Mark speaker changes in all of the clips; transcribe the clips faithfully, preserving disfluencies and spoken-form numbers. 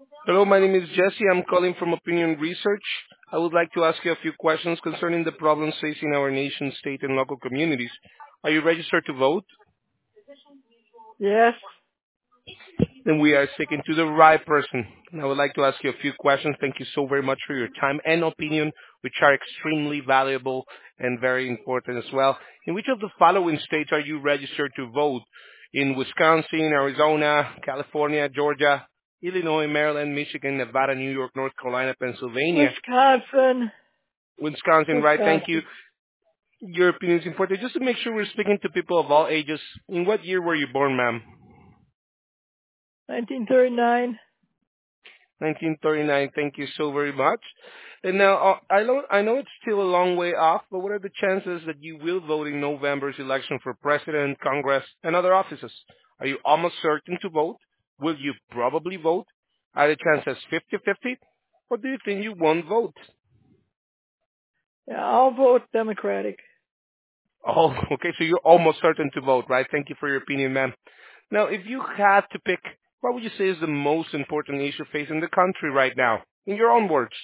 Speaker 1: Hello, my name is Jesse. I'm calling from Opinion Research. I would like to ask you a few questions concerning the problems facing our nation, state, and local communities. Are you registered to vote?
Speaker 2: Yes.
Speaker 1: Then we are speaking to the right person. And I would like to ask you a few questions. Thank you so very much for your time and opinion, which are extremely valuable and very important as well. In which of the following states are you registered to vote? In Wisconsin, Arizona, California, Georgia, Illinois, Maryland, Michigan, Nevada, New York, North Carolina, Pennsylvania,
Speaker 2: Wisconsin.
Speaker 1: Wisconsin, right? Thank you.
Speaker 2: Wisconsin.
Speaker 1: Your opinion is important. Just to make sure we're speaking to people of all ages, in what year were you born, ma'am?
Speaker 2: nineteen thirty-nine.
Speaker 1: nineteen thirty-nine. Thank you so very much. And now, uh, I know I know it's still a long way off, but what are the chances that you will vote in November's election for president, Congress, and other offices? Are you almost certain to vote? Will you probably vote? Are the chances fifty-fifty? Or do you think you won't vote?
Speaker 2: Yeah, I'll vote Democratic.
Speaker 1: Oh, okay, so you're almost certain to vote, right? Thank you for your opinion, ma'am. Now, if you had to pick, what would you say is the most important issue facing the country right now? In your own words.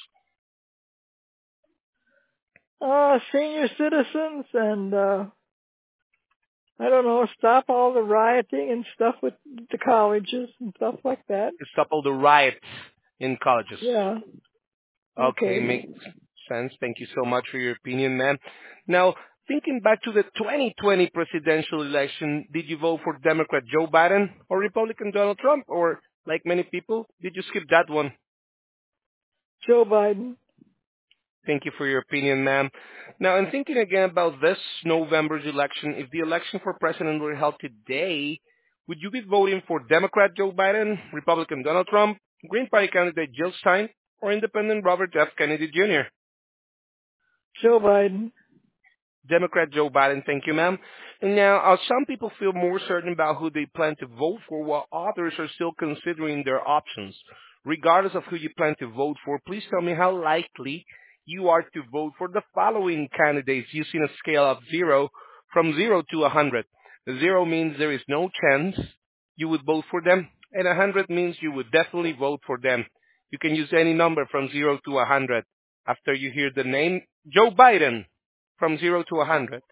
Speaker 2: Uh, senior citizens and, uh, I don't know, stop all the rioting and stuff with the colleges and stuff like that.
Speaker 1: To stop all the riots in colleges.
Speaker 2: Yeah.
Speaker 1: Okay,
Speaker 2: Okay.
Speaker 1: makes sense. Thank you so much for your opinion, ma'am. Now, thinking back to the twenty twenty presidential election, did you vote for Democrat Joe Biden or Republican Donald Trump? Or, like many people, did you skip that one?
Speaker 2: Joe Biden.
Speaker 1: Thank you for your opinion, ma'am. Now, I'm thinking again about this November's election. If the election for president were held today, would you be voting for Democrat Joe Biden, Republican Donald Trump, Green Party candidate Jill Stein, or Independent Robert F. Kennedy Junior?
Speaker 2: Joe Biden.
Speaker 1: Democrat Joe Biden, thank you, ma'am. And now, uh, some people feel more certain about who they plan to vote for, while others are still considering their options. Regardless of who you plan to vote for, please tell me how likely you are to vote for the following candidates using a scale of zero from zero to one hundred. Zero means there is no chance you would vote for them, and one hundred means you would definitely vote for them. You can use any number from zero to one hundred. After you hear the name, Joe Biden, from zero to one hundred.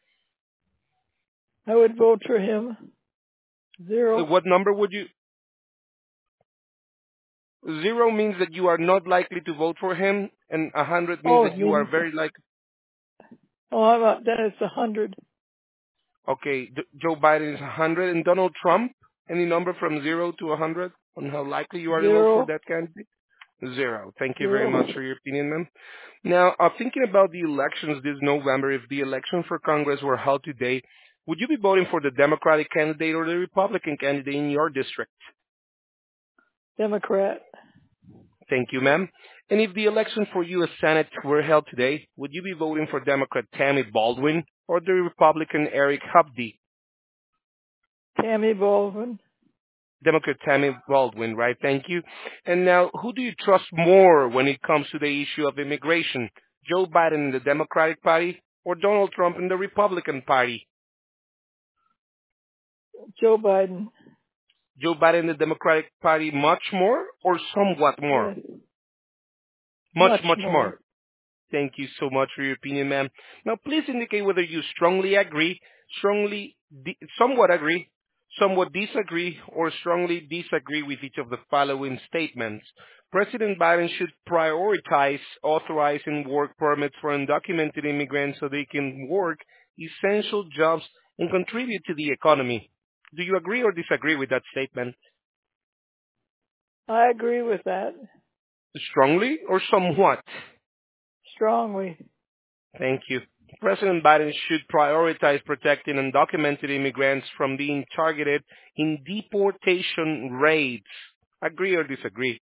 Speaker 2: I would vote for him.
Speaker 1: Uh,
Speaker 2: Zero.
Speaker 1: What number would you? Zero means that you are not likely to vote for him, and one hundred means
Speaker 2: Oh,
Speaker 1: that
Speaker 2: it
Speaker 1: you are
Speaker 2: means,
Speaker 1: very likely.
Speaker 2: oh, I'm not, then it's a hundred.
Speaker 1: Okay, D- Joe Biden is one hundred, and Donald Trump, any number from zero to one hundred on how likely you are to vote for
Speaker 2: Zero.
Speaker 1: that candidate? Zero. Thank you very much
Speaker 2: Zero.
Speaker 1: for your opinion, ma'am. Now, uh, thinking about the elections this November, if the election for Congress were held today, would you be voting for the Democratic candidate or the Republican candidate in your district?
Speaker 2: Democrat.
Speaker 1: Thank you, ma'am. And if the election for U S. Senate were held today, would you be voting for Democrat Tammy Baldwin or the Republican Eric Hubdy?
Speaker 2: Tammy Baldwin.
Speaker 1: Democrat Tammy Baldwin, right? Thank you. And now, who do you trust more when it comes to the issue of immigration? Joe Biden in the Democratic Party or Donald Trump in the Republican Party?
Speaker 2: Joe Biden.
Speaker 1: Joe Biden in the Democratic Party much more or somewhat more?
Speaker 2: Yes.
Speaker 1: Much,
Speaker 2: Much
Speaker 1: much
Speaker 2: more.
Speaker 1: more. Thank you so much for your opinion, ma'am. Now, please indicate whether you strongly agree, strongly, di- somewhat agree, somewhat disagree, or strongly disagree with each of the following statements. President Biden should prioritize authorizing work permits for undocumented immigrants so they can work essential jobs and contribute to the economy. Do you agree or disagree with that statement?
Speaker 2: I agree with that.
Speaker 1: Strongly or somewhat?
Speaker 2: Strongly.
Speaker 1: Thank you. President Biden should prioritize protecting undocumented immigrants from being targeted in deportation raids. Agree or disagree?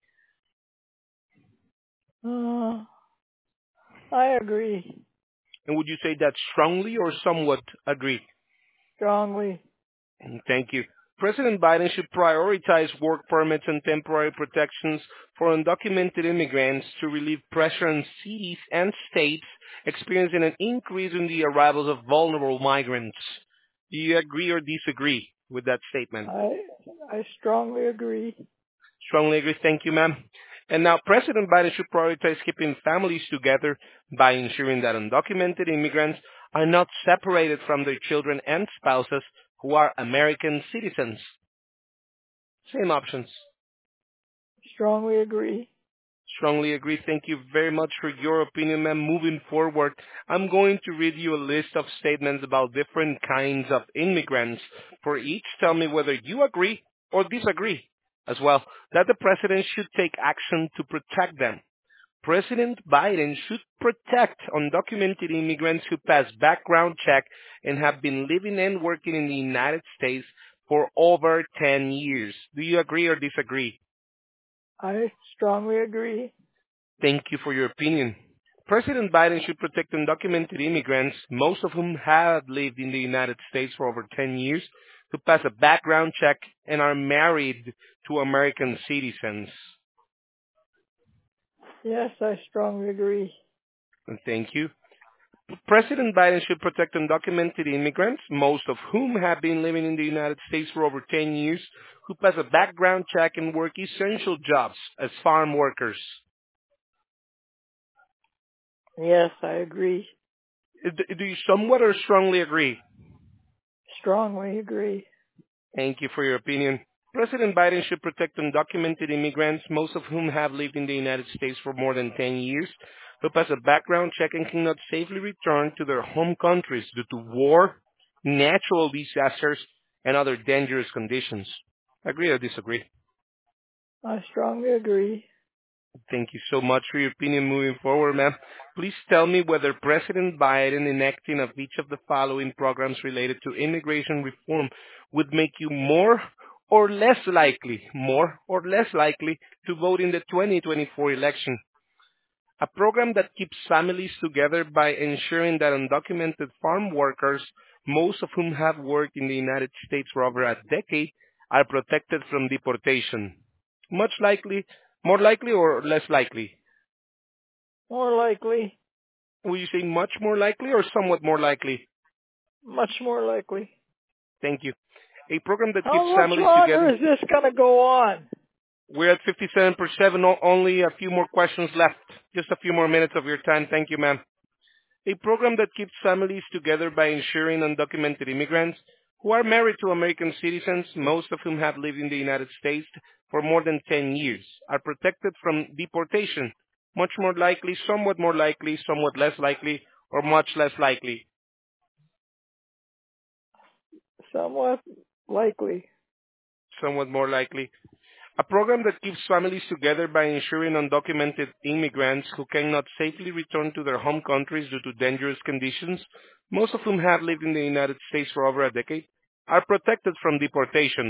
Speaker 2: Uh, I agree.
Speaker 1: And would you say that strongly or somewhat agree?
Speaker 2: Strongly.
Speaker 1: Thank you. President Biden should prioritize work permits and temporary protections for undocumented immigrants to relieve pressure on cities and states experiencing an increase in the arrivals of vulnerable migrants. Do you agree or disagree with that statement?
Speaker 2: I I strongly agree.
Speaker 1: Strongly agree. Thank you, ma'am. And now President Biden should prioritize keeping families together by ensuring that undocumented immigrants are not separated from their children and spouses who are American citizens. Same options.
Speaker 2: Strongly agree.
Speaker 1: Strongly agree. Thank you very much for your opinion, ma'am. Moving forward, I'm going to read you a list of statements about different kinds of immigrants. For each, tell me whether you agree or disagree as well that the president should take action to protect them. President Biden should protect undocumented immigrants who pass background check and have been living and working in the United States for over ten years. Do you agree or disagree?
Speaker 2: I strongly agree.
Speaker 1: Thank you for your opinion. President Biden should protect undocumented immigrants, most of whom have lived in the United States for over ten years, who pass a background check and are married to American citizens.
Speaker 2: Yes, I strongly agree.
Speaker 1: And thank you. President Biden should protect undocumented immigrants, most of whom have been living in the United States for over ten years, who pass a background check and work essential jobs as farm workers.
Speaker 2: Yes, I agree.
Speaker 1: Do do you somewhat or strongly agree?
Speaker 2: Strongly agree.
Speaker 1: Thank you for your opinion. President Biden should protect undocumented immigrants, most of whom have lived in the United States for more than ten years, who pass a background check and cannot safely return to their home countries due to war, natural disasters, and other dangerous conditions. Agree or disagree?
Speaker 2: I strongly agree.
Speaker 1: Thank you so much for your opinion moving forward, ma'am. Please tell me whether President Biden enacting of each of the following programs related to immigration reform would make you more or less likely, more or less likely to vote in the twenty twenty-four election. A program that keeps families together by ensuring that undocumented farm workers, most of whom have worked in the United States for over a decade, are protected from deportation. Much likely, more likely or less likely?
Speaker 2: More likely.
Speaker 1: Will you say much more likely or somewhat more likely?
Speaker 2: Much more likely.
Speaker 1: Thank you. A program that keeps
Speaker 2: How much
Speaker 1: families
Speaker 2: longer
Speaker 1: together.
Speaker 2: is this going to go on?
Speaker 1: We're at fifty-seven percent, o- only a few more questions left. Just a few more minutes of your time. Thank you, ma'am. A program that keeps families together by ensuring undocumented immigrants who are married to American citizens, most of whom have lived in the United States for more than ten years, are protected from deportation. Much more likely, somewhat more likely, somewhat less likely, or much less likely.
Speaker 2: Somewhat likely.
Speaker 1: Somewhat more likely. A program that keeps families together by ensuring undocumented immigrants who cannot safely return to their home countries due to dangerous conditions, most of whom have lived in the United States for over a decade, are protected from deportation.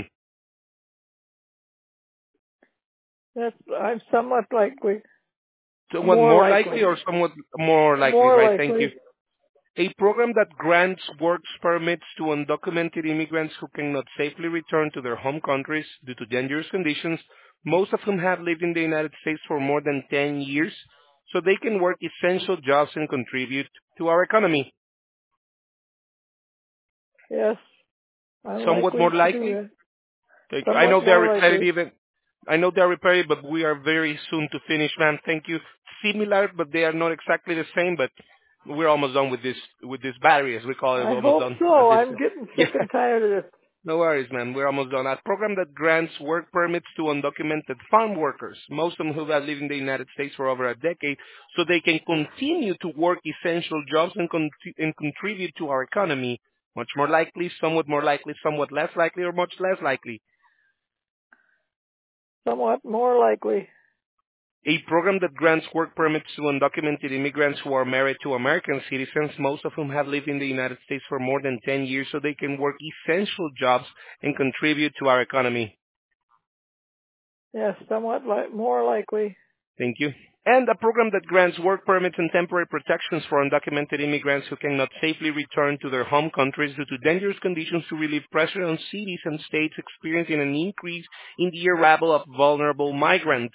Speaker 2: That's I'm somewhat likely.
Speaker 1: Somewhat
Speaker 2: More
Speaker 1: more likely
Speaker 2: likely.
Speaker 1: or somewhat more likely,
Speaker 2: More
Speaker 1: right? Thank you.
Speaker 2: likely.
Speaker 1: A program that grants work permits to undocumented immigrants who cannot safely return to their home countries due to dangerous conditions, most of whom have lived in the United States for more than ten years, so they can work essential jobs and contribute to our economy.
Speaker 2: Yes. I'm
Speaker 1: Somewhat
Speaker 2: likely
Speaker 1: more
Speaker 2: to do
Speaker 1: likely?
Speaker 2: that.
Speaker 1: Thank you. I know
Speaker 2: Somewhat
Speaker 1: they're
Speaker 2: more likely.
Speaker 1: repetitive. and- I know they're repetitive, but we are very soon to finish, ma'am. Thank you. Similar, but they are not exactly the same, but we're almost done with this, with this battery, as we call it.
Speaker 2: I
Speaker 1: We're almost
Speaker 2: hope
Speaker 1: done. At
Speaker 2: so.
Speaker 1: this,
Speaker 2: I'm getting sick
Speaker 1: yeah.
Speaker 2: and tired of this.
Speaker 1: No worries, man. We're almost done. A program that grants work permits to undocumented farm workers, most of them who have lived in the United States for over a decade, so they can continue to work essential jobs and, con- and contribute to our economy. Much more likely, somewhat more likely, somewhat less likely, or much less likely.
Speaker 2: Somewhat more likely.
Speaker 1: A program that grants work permits to undocumented immigrants who are married to American citizens, most of whom have lived in the United States for more than ten years, so they can work essential jobs and contribute to our economy.
Speaker 2: Yes, somewhat li- more likely.
Speaker 1: Thank you. And a program that grants work permits and temporary protections for undocumented immigrants who cannot safely return to their home countries due to dangerous conditions to relieve pressure on cities and states experiencing an increase in the arrival of vulnerable migrants.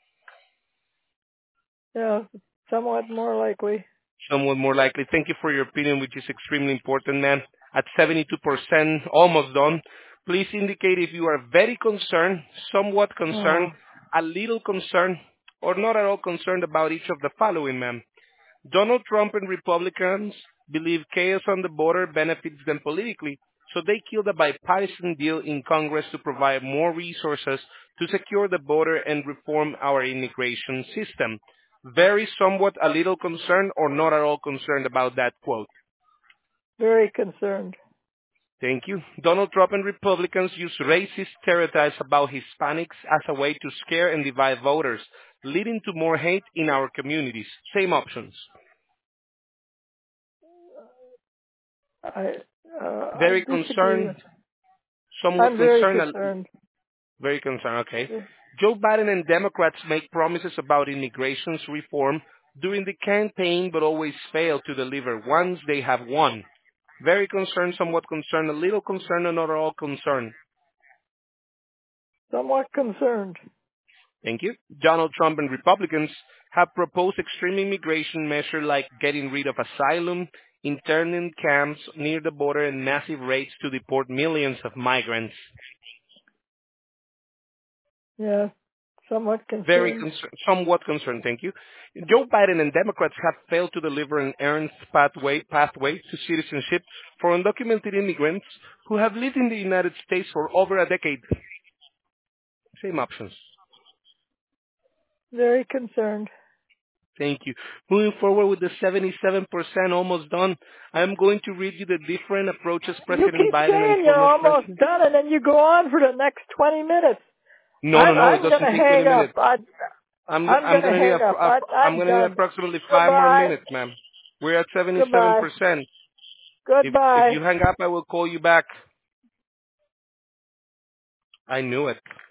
Speaker 2: Yeah, somewhat more likely.
Speaker 1: Somewhat more likely. Thank you for your opinion, which is extremely important, ma'am. At seventy-two percent, almost done. Please indicate if you are very concerned, somewhat concerned,
Speaker 2: Oh,
Speaker 1: a little concerned or not at all concerned about each of the following, ma'am. Donald Trump and Republicans believe chaos on the border benefits them politically, so they killed a bipartisan deal in Congress to provide more resources to secure the border and reform our immigration system. Very somewhat a little concerned or not at all concerned about that quote.
Speaker 2: Very concerned.
Speaker 1: Thank you. Donald Trump and Republicans use racist stereotypes about Hispanics as a way to scare and divide voters, leading to more hate in our communities. Same options.
Speaker 2: I, uh, I
Speaker 1: Very
Speaker 2: disagree with.
Speaker 1: concerned, somewhat
Speaker 2: I'm very
Speaker 1: concerned, a-
Speaker 2: concerned.
Speaker 1: very concerned, okay. Joe Biden and Democrats make promises about immigration reform during the campaign but always fail to deliver once they have won. Very concerned, somewhat concerned, a little concerned, and not at all concerned.
Speaker 2: Somewhat concerned.
Speaker 1: Thank you. Donald Trump and Republicans have proposed extreme immigration measures like getting rid of asylum, internment camps near the border, and massive raids to deport millions of migrants.
Speaker 2: Yeah, somewhat concerned.
Speaker 1: Very concerned, somewhat concerned, thank you. Joe Biden and Democrats have failed to deliver an earned pathway, pathway to citizenship for undocumented immigrants who have lived in the United States for over a decade. Same options.
Speaker 2: Very concerned.
Speaker 1: Thank you. Moving forward with the seventy-seven percent almost done, I'm going to read you the different approaches President
Speaker 2: You keep
Speaker 1: Biden
Speaker 2: saying
Speaker 1: and
Speaker 2: you're
Speaker 1: former
Speaker 2: almost
Speaker 1: President.
Speaker 2: done, and then you go on for the next twenty minutes.
Speaker 1: No, no,
Speaker 2: I'm,
Speaker 1: no, it
Speaker 2: I'm
Speaker 1: doesn't
Speaker 2: gonna
Speaker 1: take twenty
Speaker 2: hang up.
Speaker 1: minutes.
Speaker 2: I,
Speaker 1: I'm
Speaker 2: I'm
Speaker 1: I'm
Speaker 2: gonna
Speaker 1: gonna need
Speaker 2: hang
Speaker 1: a,
Speaker 2: up.
Speaker 1: a,
Speaker 2: I,
Speaker 1: I'm
Speaker 2: I'm
Speaker 1: gonna need
Speaker 2: done.
Speaker 1: approximately five more
Speaker 2: Goodbye.
Speaker 1: minutes, ma'am. We're at seventy-seven
Speaker 2: Goodbye.
Speaker 1: percent. If if
Speaker 2: Goodbye.
Speaker 1: you hang up, I will call you back. I knew it.